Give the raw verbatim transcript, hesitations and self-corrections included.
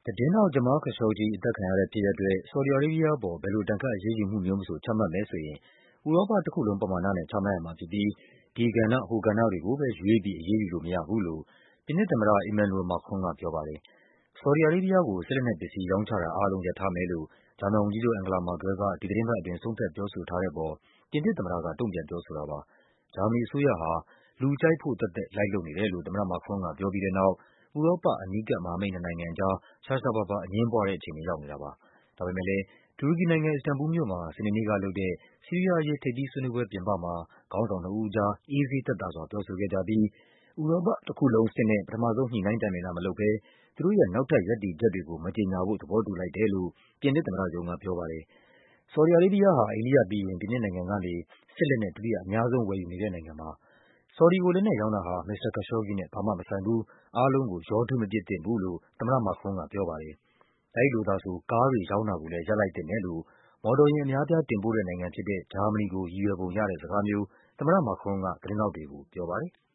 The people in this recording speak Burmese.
သတင်းထောက် Jamal Khashoggi အသတ်ခံရတဲ့ဖြစ်ရပ်အတွက် ဆော်ဒီ အာရေးဘီးယားအပေါ် ဘယ်လို ဒဏ်ခတ်အရေးယူမှုမျိုးမဆို ချမှတ်မယ်ဆိုရင် ဥရောပတခုလုံးပမာဏနဲ့ ချမှတ်ရမှာဖြစ်ပြီး ဒီကဏ္ဍ ဟိုကဏ္ဍတွေကိုပဲ ရွေးပြီး အရေးယူလို့မရဘူးလို့ ပြင်သစ်သမ္မတ Emmanuel Macron ကပြောပါတယ်။ ဆော်ဒီ အာရေးဘီးယားကို စစ်လက်နက်ပစ္စည်း ရောင်းချတာအားလုံး ရပ်ထားမယ်လို့ ဂျာမန်ဝန်ကြီးချုပ် Angela Merkel က ဒီသီတင်းပတ်အတွင်း ဆုံးဖြတ်ပြောဆိုထားတဲ့အပေါ် ပြင်သစ်သမ္မတက တုန့်ပြန်ပြောဆိုတာပါ။ ဂျာမနီအစိုးရဟာ လူကြိုက်ဖို့သက်သက် လိုက်လုပ်နေတယ်လို့ သမ္မတ Macron ကပြောပြီးတဲ့နောက် ဥရောပ အနီးကပ်မဟာမိတ်နှစ်နိုင်ငံကြား ရှားရှားပါးပါး အငြင်းပွားတဲ့အခြေအနေ ရောက်နေတာပါ။ ဒါပေမယ့်လည်း တူရကီနိုင်ငံ၊ အစ္စတန်ဘူလ်မြို့မှာ စနေနေ့ကလုပ်တဲ့ ဆီးရီးယားအရေး ထိပ်သီးဆွေးနွေးပွဲပြင်ပမှာ ခေါင်းဆောင်နှစ်ဦးကြား အေးဆေးသက်သာစွာ ပြောဆိုခဲ့ကြပြီး ဥရောပတခုလုံးအဆင့်နဲ့ ပထမဆုံး ညှိနှိုင်းတိုင်ပင်တာမလုပ်ဘဲ သူတို့ရဲ့ နောက်ထပ်ရပ်တည်ချက်တွေကို မကြေညာဖို့ သဘောတူလိုက်တယ်လို့ ပြင်သစ်သမ္မတရုံးကပြောပါတယ်။ ဆော်ဒီ အာရေးဘီးယားဟာ အိန္ဒိယပြီးရင် ပြင်သစ်နိုင်ငံကနေ စစ်လက်နက် ဒုတိယအများဆုံး ဝယ်ယူနေတဲ့နိုင်ငံပါ။ ဆော်ဒီကို လက်နက်ရောင်းတာဟာ မစ္စတာ Khashoggi နဲ့ ဘာမှမဆိုင်ဘူး၊ အားလုံးကို ရောထွေးမပစ်သင့်ဘူးလို့ သမ္မတ Macron ကပြောပါတယ်။ အဲဒီလိုသာဆို ကားတွေရောင်းတာကိုလည်း ရပ်လိုက်သင့်တယ်လို့ မော်တော်ယာဉ်အများအပြား တင်ပို့တဲ့နိုင်ငံဖြစ်တဲ့ ဂျာမနီကို ရည်ရွယ်ပုံရတဲ့စကားမျိုး သမ္မတ Macron က သတင်းထောက်တွေကို ပြောပါတယ်။